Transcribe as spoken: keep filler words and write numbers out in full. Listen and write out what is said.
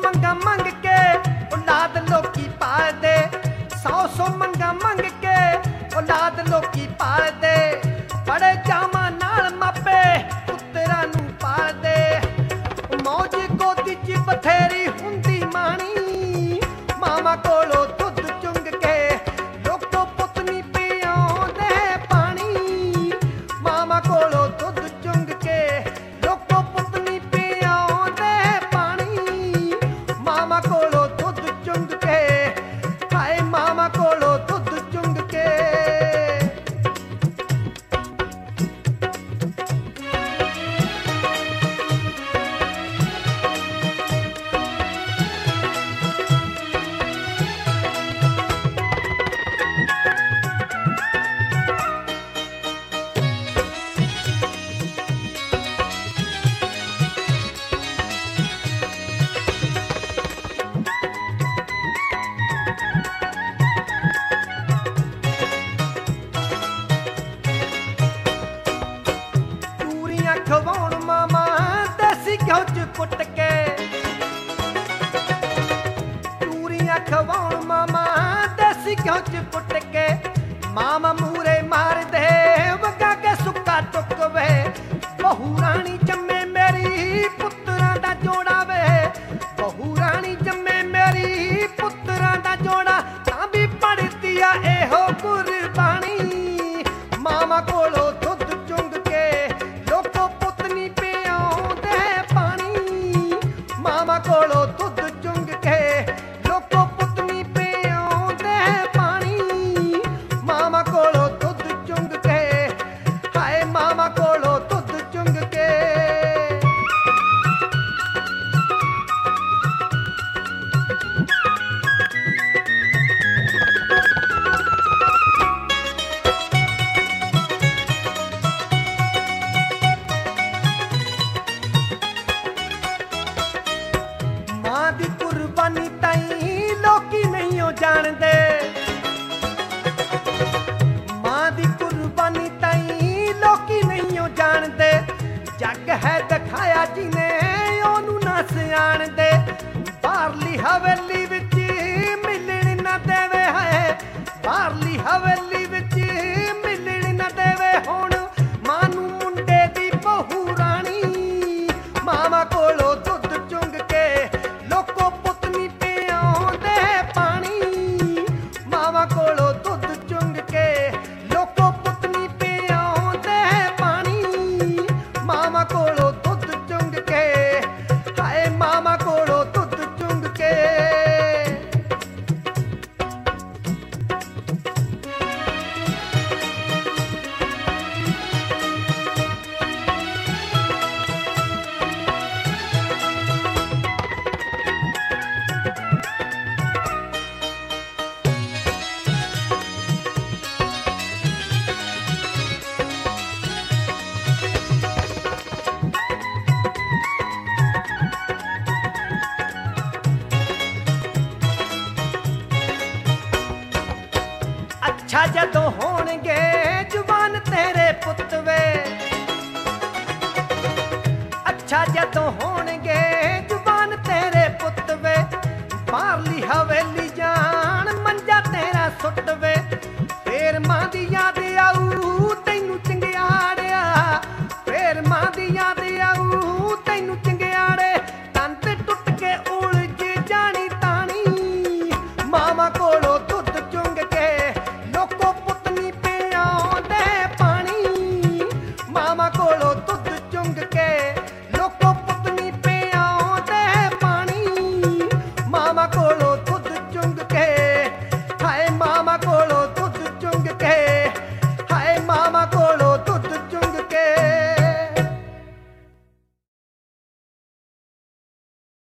ਮੰਗਾ ਮੰਗ ਕੇ ਔਲਾਦ ਲੋਕੀ ਪਾਲਦੇ, ਸੌ ਸੌ ਮੰਗਾ ਮੰਗ ਕੇ ਔਲਾਦ ਲੋਕੀ ਪਾਲਦੇ। ਬੜੇ ਚਾਵਾਂ ਨਾਲ ਮਾਪੇ ਪੁੱਤਰਾਂ ਨੂੰ ਪਾਲਦੇ। ਮੌਜ ਗੋਦੀ 'ਚ ਬਥੇਰੀ ਹੁੰਦੀ ਮਾਣੀ, ਮਾਵਾਂ ਕੋਲੋਂ ਦੁੱਧ ਚੁੰਗ ਕੇ ਲੋਕੋ ਪੁੱਤ ਨੀ ਪਿਆਉਂਦੇ ਪਾਣੀ। ਮਾਵਾਂ ਕੋਲੋਂ ਦੁੱਧ ਚੁੰਗ ਕੇ ਲੋਕੋ ਪੁੱਤ ਨੀ ਪਿਆਉਂਦੇ ਪਾਣੀ। ਮਾਵਾਂ ਕੋਲੋਂ ਦੁੱਧ ਚੁੰਗ ਕੇ, ਹਾਏ ਮਾਵਾਂ ਕੋਲੋਂ ਦੁੱਧ ਚੁੰਗ ਕੇ। ਖਵਾਉਣ ਮਾਮਾ ਦੇਸੀ ਘਿਓ 'ਚ ਕੁੱਟ ਕੇ, ਚੂਰੀਆਂ ਖਵਾਉਣ ਮਾਮਾ ਦੇਸੀ ਘਿਓ 'ਚ ਕੁੱਟ ਕੇ। ਮਾਮਾ ਮੂਰੇ ਮਾਰਦੇ ਵਗਾ ਕੇ ਸੁੱਕਾ ਟੁੱਕਵੇ। ਬਹੂ ਰਾਣੀ ਜੰਮੇ ਮੇਰੀ ਪੁੱਤਰਾਂ ਦਾ ਜੋੜਾ ਵੇ, ਬਹੂ ਰਾਣੀ ਜੰਮੇ ਮੇਰੀ ਪੁੱਤਰਾਂ ਦਾ ਜੋੜਾ। ਤਾਂ ਵੀ ਪੜਦੀ ਆ ਇਹੋ ਕੁਰਬਾਨੀ, ਮਾਮਾ ਕੋਲੋਂ ਦੁੱਧ ਚੁੰਗ ਕੇ ਲੋਕੋ ਪੁੱਤ ਨੀ ਪਿਆਉਂਦੇ ਪਾਣੀ। ਮਾਮਾ ਕੋਲੋਂ ਦੁੱਧ ਚੁੰਗ ਕੇ ਲੋਕੋ ਪੁੱਤ ਨੀ ਪਿਆਉਂਦੇ ਪਾਣੀ। ਮਾਮਾ ਕੋਲੋਂ ਦੁੱਧ ਚੁੰਗ ਕੇ, ਹਾਏ ਮਾਮਾ ਕੋਲੋਂ ਦੁੱਧ ਚੁੰਗ ਕੇ। ਮਾਂ ਦੀ ਕੁਰਬਾਨੀ ਤਾਈਂ ਲੋਕੀ ਨਹੀਂ ਓ ਜਾਣਦੇ। ਮਾਂ ਦੀ ਕੁਰਬਾਨੀ ਤਾਈਂ ਲੋਕੀ ਨਹੀਂ ਓ ਜਾਣਦੇ। ਜੱਗ ਹੈ ਦਿਖਾਇਆ ਜਿਹਨੇ ਉਹਨੂੰ ਨਾ ਸਿਆਣਦੇ। ਬਾਹਰਲੀ ਹਵੇਲੀ ਵਿੱਚ ਮਿਲਣ ਨਾ ਦੇਵੇ, ਹੈ ਬਾਹਰਲੀ ਹਵੇਲੀ ਵਿੱਚ ਮਿਲਣ ਨਾ ਦੇਵੇ। ਹੁਣ ਮਾਂ ਨੂੰ ਮੁੰਡੇ ਦੀ ਬਹੂ ਰਾਣੀ, ਮਾਵਾਂ ਕੋਲੋਂ ਦੁੱਧ ਚੁੰਗ ਕੇ ਲੋਕੋ ਪੁੱਤ ਨੀ ਪਿਆਉਂਦੇ ਪਾਣੀ। ਮਾਵਾਂ ਕੋਲੋਂ ਦੁੱਧ ਚੁੰਗ ਕੇ ਲੋਕੋ ਪੁੱਤ ਨੀ ਪਿਆਉਂਦੇ ਪਾਣੀ। ਮਾਵਾਂ ਕੋਲੋਂ ਦੁੱਧ ਚੁੰਗ ਕੇ, ਹਾਏ ਮਾਵਾਂ ਕੋਲੋਂ ਦੁੱਧ ਚੁੰਗ ਕੇ। ਅੱਛਾ ਜਦੋਂ ਹੋਣਗੇ ਜਵਾਨ ਤੇਰੇ ਪੁੱਤ ਵੇ, ਅੱਛਾ ਜਦੋਂ ਹੋਣਗੇ